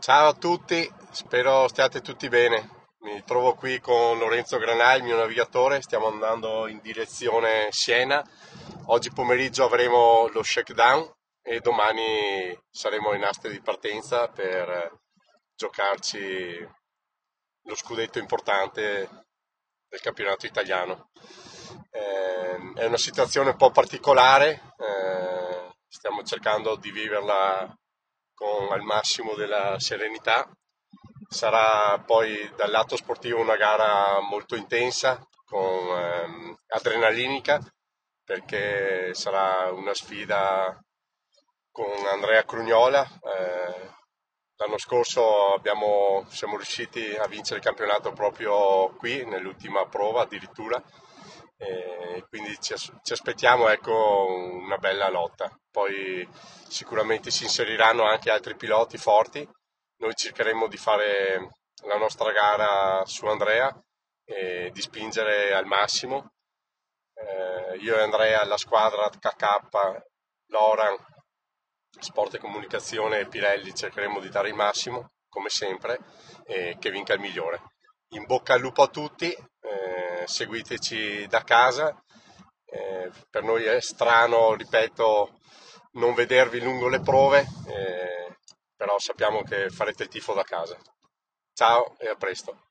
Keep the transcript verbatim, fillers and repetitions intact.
Ciao a tutti, spero stiate tutti bene. Mi trovo qui con Lorenzo Granai, il mio navigatore, stiamo andando in direzione Siena. Oggi pomeriggio avremo lo shakedown e domani saremo in aste di partenza per giocarci lo scudetto importante del campionato italiano. Eh, è una situazione un po' particolare, eh, stiamo cercando di viverla con al massimo della serenità. Sarà poi dal lato sportivo una gara molto intensa, con ehm, adrenalinica, perché sarà una sfida con Andrea Crugnola. Eh, l'anno scorso abbiamo- siamo riusciti a vincere il campionato proprio qui, nell'ultima prova addirittura, e quindi ci, as- ci aspettiamo, ecco, una bella lotta. Poi sicuramente si inseriranno anche altri piloti forti. Noi cercheremo di fare la nostra gara su Andrea e di spingere al massimo. Eh, io e Andrea, la squadra K K, Loran, Sport e Comunicazione e Pirelli cercheremo di dare il massimo, come sempre, e che vinca il migliore. In bocca al lupo a tutti, eh, seguiteci da casa. Eh, per noi è strano, ripeto, non vedervi lungo le prove, eh, però sappiamo che farete il tifo da casa. Ciao e a presto.